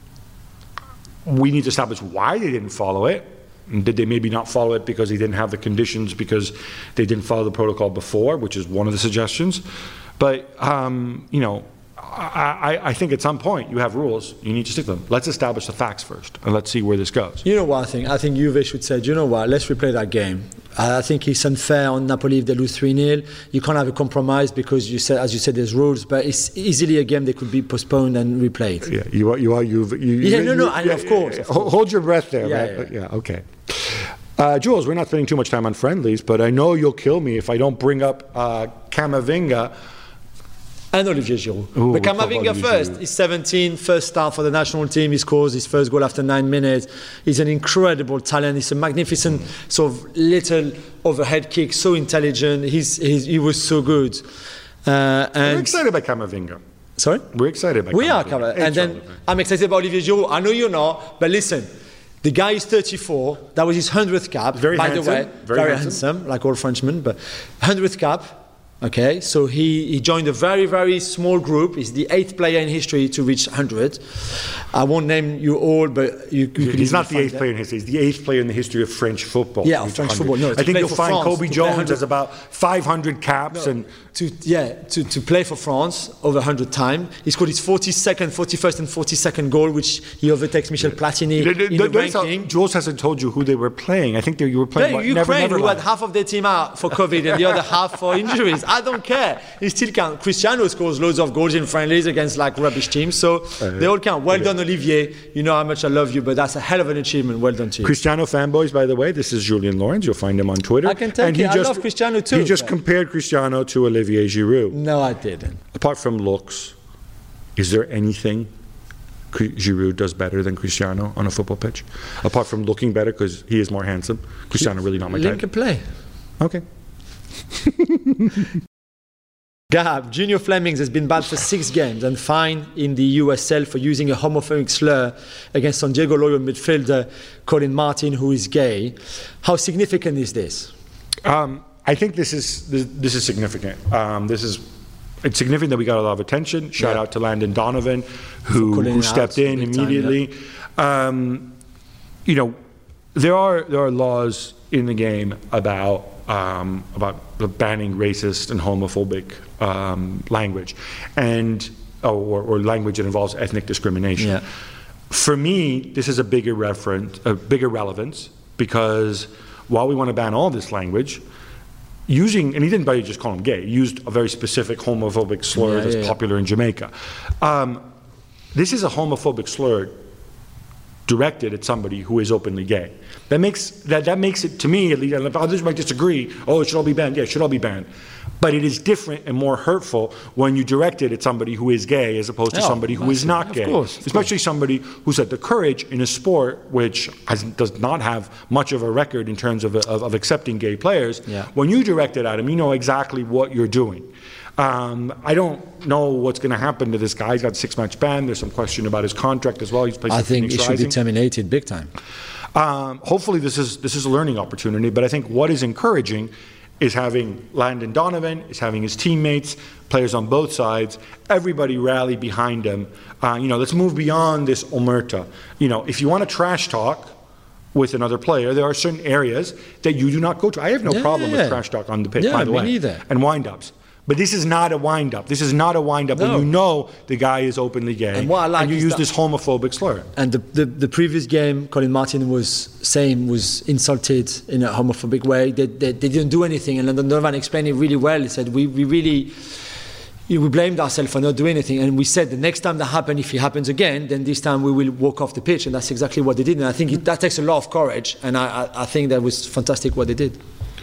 we need to establish why they didn't follow it. Did they maybe not follow it because they didn't have the conditions because they didn't follow the protocol before, which is one of the suggestions. But, um, you know, I, I, I think at some point you have rules, you need to stick to them. Let's establish the facts first, and let's see where this goes. You know what I think? I think Juve should say, do you know what, let's replay that game. I think it's unfair on Napoli if they lose three nil. You can't have a compromise because, you said, as you said, there's rules, but it's easily a game that could be postponed and replayed. Yeah, you are, you are Juve. You, yeah, you, no, no, you, and yeah, of course. Yeah, yeah. Hold your breath there, yeah, right? Yeah, yeah okay. Uh, Jules, we're not spending too much time on friendlies, but I know you'll kill me if I don't bring up uh, Camavinga. And Olivier Giroud. Ooh, but Camavinga first, Giroud. He's seventeen, first start for the national team. He scores his first goal after nine minutes. He's an incredible talent. He's a magnificent mm. sort of little overhead kick, so intelligent. He's, he's He was so good. Uh, and We're excited by Camavinga. Sorry? We're excited by we Camavinga. We are, Camavinga. And then I'm excited about Olivier Giroud. I know you're not, but listen. The guy is thirty-four. That was his hundredth cap, very by handsome, the way. Very, very handsome. handsome, like all Frenchmen, but hundredth cap. Okay, so he, he joined a very, very small group. He's the eighth player in history to reach one hundred. I won't name you all, but you, you He's not the eighth that. player in history. He's the eighth player in the history of French football. Yeah, French football. No, I think you'll find France, Kobe Jones has about five hundred caps. No, and to Yeah, to, to play for France over one hundred times. He scored his forty-second, forty-first and forty-second goal, which he overtakes Michel Platini the, the, in the, the ranking. How, Jules hasn't told you who they were playing. I think they, you were playing yeah, what, Ukraine, never, never who had half of their team out for COVID and the other half for injuries. I don't care. He still count. Cristiano scores loads of goals in friendlies against like rubbish teams, so uh, they all count. Well okay. done, Olivier. You know how much I love you, but that's a hell of an achievement. Well done to you. Cristiano fanboys, by the way. This is Julien Laurens. You'll find him on Twitter. I can tell you, I just, love Cristiano too. He just compared Cristiano to Olivier Giroud. No, I didn't. Apart from looks, is there anything Giroud does better than Cristiano on a football pitch? Apart from looking better because he is more handsome. Cristiano really not my type. Link and play. Okay. Gab, Junior Flemings has been banned for six games and fined in the U S L for using a homophobic slur against San Diego Loyal midfielder Colin Martin, who is gay. How significant is this? Um, I think this is this, this is significant. Um, this is It's significant that we got a lot of attention. Shout yeah. out to Landon Donovan, who, who stepped in immediately. Time, yeah. um, you know, there are there are laws in the game about um, about banning racist and homophobic um, language, and or, or language that involves ethnic discrimination. Yeah. For me, this is a bigger reference, a bigger relevance, because while we want to ban all this language, using, and he didn't by just call him gay, he used a very specific homophobic slur yeah, that's yeah, popular yeah. in Jamaica. Um, this is a homophobic slur directed at somebody who is openly gay. That makes that that makes it, to me at least, and others might disagree, oh, it should all be banned. Yeah, it should all be banned. But it is different and more hurtful when you direct it at somebody who is gay as opposed to yeah, somebody who is not gay. Of course, of Especially course. somebody who's had the courage in a sport which has, does not have much of a record in terms of, of, of accepting gay players. Yeah. When you direct it at him, you know exactly what you're doing. Um, I don't know what's going to happen to this guy. He's got a six-match ban. There's some question about his contract as well. He's played I think he should be terminated big time. Um, hopefully this is this is a learning opportunity, but I think what is encouraging is having Landon Donovan, is having his teammates, players on both sides, everybody rally behind him. Uh, you know, let's move beyond this omerta. You know, if you want to trash talk with another player, there are certain areas that you do not go to. I have no yeah, problem yeah. with trash talk on the pitch, yeah, by the me way, neither. and wind-ups. But this is not a wind-up. This is not a wind-up no. when you know the guy is openly gay, and, what I like and you is use that, this homophobic slur. And the, the, the previous game, Colin Martin was saying was insulted in a homophobic way. They, they, they didn't do anything, and Landon Donovan explained it really well. He said, we, we really... we blamed ourselves for not doing anything, and we said the next time that happens, if it happens again, then this time we will walk off the pitch, and that's exactly what they did. And I think it, that takes a lot of courage, and I, I, I think that was fantastic what they did.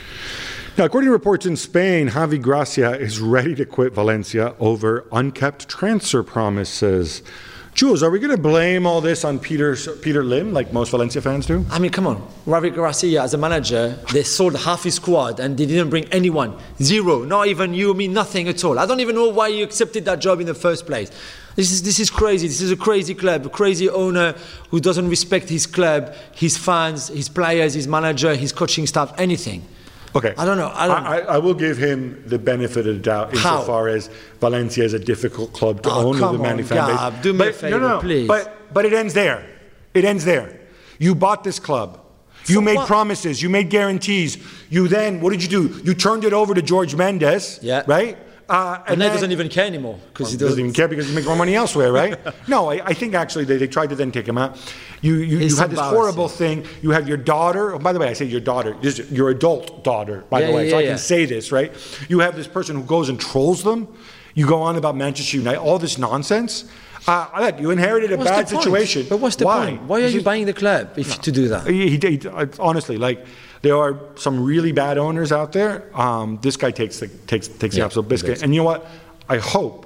Now, according to reports in Spain, Javi Gracia is ready to quit Valencia over unkept transfer promises. Jules, are we going to blame all this on Peter Peter Lim, like most Valencia fans do? I mean, come on. Javi Gracia, as a manager, they sold half his squad and they didn't bring anyone. Zero. Not even you, me, nothing at all. I don't even know why you accepted that job in the first place. This is this is crazy. This is a crazy club, a crazy owner who doesn't respect his club, his fans, his players, his manager, his coaching staff, anything. Okay. I don't know. I, don't I, I will give him the benefit of the doubt insofar as Valencia is a difficult club to oh, own with the man fan base. Gab, do me but, a favor, no, no, please. But, but it ends there. It ends there. You bought this club. You For made what? promises. You made guarantees. You then, what did you do? You turned it over to George Mendes, yeah. right? Uh, and, and then he doesn't even care anymore. Well, he doesn't, doesn't even care because he makes more money elsewhere, right? No, I, I think actually they, they tried to then take him out. You you, you had this horrible thing. You have your daughter. Oh, by the way, I say your daughter. This is your adult daughter, by yeah, the way, yeah, so I yeah. can say this, right? You have this person who goes and trolls them. You go on about Manchester United, all this nonsense. Uh, look, you inherited a what's bad situation. But what's the Why? point? Why are you buying the club if no. to do that? He, he, he, honestly, like, there are some really bad owners out there. Um, this guy takes the, takes, takes yeah, the absolute biscuit. And you know what? I hope,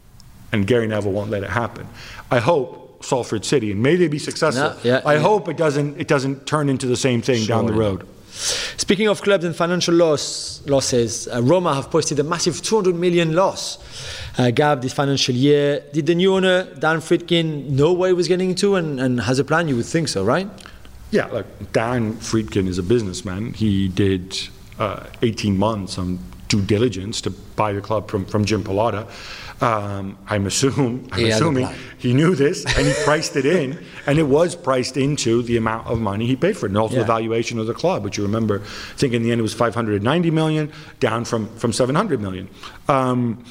and Gary Neville won't let it happen, I hope Salford City, and may they be successful, no, yeah, I yeah. hope it doesn't it doesn't turn into the same thing sure, down the road. Speaking of clubs and financial loss, losses, uh, Roma have posted a massive two hundred million loss uh, gap this financial year. Did the new owner, Dan Friedkin, know what he was getting into and, and has a plan? You would think so, right? Yeah, look, Dan Friedkin is a businessman. He did uh, eighteen months on due diligence to buy the club from, from Jim Pilata. Um, I'm, assume, I'm he assuming he knew this and he priced it in, and it was priced into the amount of money he paid for it, and also yeah. the valuation of the club, which you remember, I think in the end it was five hundred ninety million, down from, from seven hundred million. Um,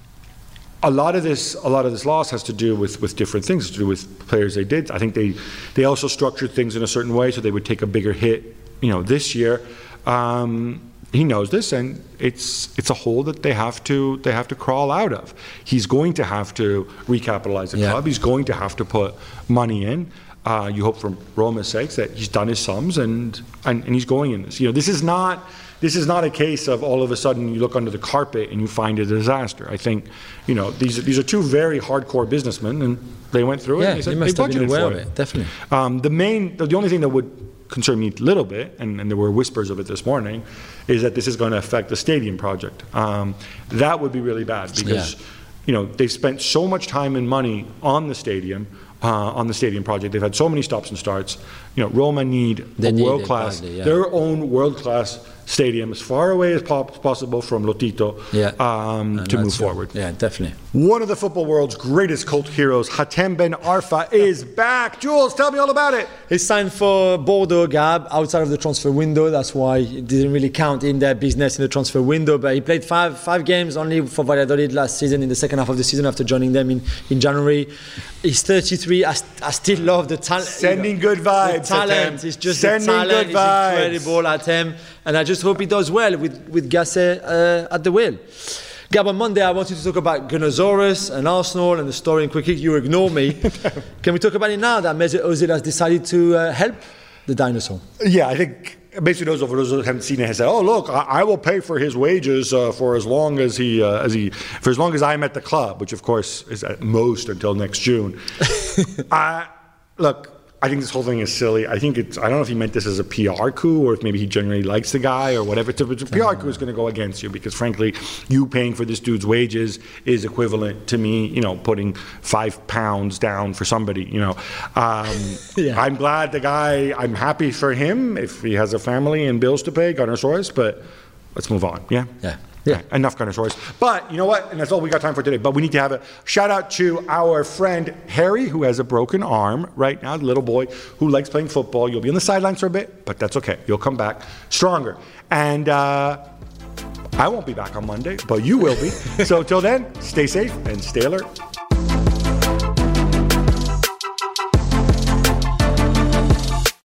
a lot of this, a lot of this loss has to do with, with different things, to do with players they did. I think they, they also structured things in a certain way so they would take a bigger hit, you know, this year. Um, he knows this, and it's it's a hole that they have to they have to crawl out of. He's going to have to recapitalize the yeah. club. He's going to have to put money in. Uh, you hope for Roma's sakes that he's done his sums and, and and he's going in this. You know, this is not this is not a case of all of a sudden you look under the carpet and you find a disaster. I think, you know, these these are two very hardcore businessmen, and they went through it. Yeah, and they, said, they must they have been budgeted aware for of it. Definitely. Um, the main, the, the only thing that would concern me a little bit, and, and there were whispers of it this morning, is that this is going to affect the stadium project. Um, that would be really bad because, yeah. you know, they've spent so much time and money on the stadium, uh, on the stadium project. They've had so many stops and starts. You know, Roma need they a need world-class, badly, yeah. their own world-class stadium as far away as possible from Lotito yeah. um, to move forward. Yeah, definitely. One of the football world's greatest cult heroes, Hatem Ben Arfa, is back. Jules, tell me all about it. He signed for Bordeaux, Gab, outside of the transfer window. That's why it didn't really count in their business in the transfer window. But he played five five games only for Valladolid last season, in the second half of the season after joining them in, in January. He's thirty-three. I, I still love the talent. Sending good vibes. The talent. It's just Sending the talent. good vibes. It's incredible, Hatem. And I just hope he does well with, with Gasset uh, at the wheel. Gab, on Monday I wanted to talk about Gunnosaurus and Arsenal and the story in Quick Kick. You ignore me. Can we talk about it now that Mesut Ozil has decided to uh, help the dinosaur? Yeah, I think Mesut Ozil, for those who haven't seen it, has said, "Oh, look, I, I will pay for his wages uh, for as long as he, uh, as he, for as long as I'm at the club," which of course is at most until next June. uh, look. I think this whole thing is silly. I think it's, I don't know if he meant this as a P R coup or if maybe he genuinely likes the guy or whatever. It's a, it's a P R coup is going to go against you because frankly, you paying for this dude's wages is equivalent to me, you know, putting five pounds down for somebody, you know. Um, yeah. I'm glad the guy, I'm happy for him if he has a family and bills to pay, Gunnosaurus, but let's move on, yeah? Yeah. Yeah, enough Gunnosaurus. But you know what? And that's all we got time for today. But we need to have a shout out to our friend Harry, who has a broken arm right now, the little boy who likes playing football. You'll be on the sidelines for a bit, but that's okay. You'll come back stronger. And uh, I won't be back on Monday, but you will be. So till then, stay safe and stay alert.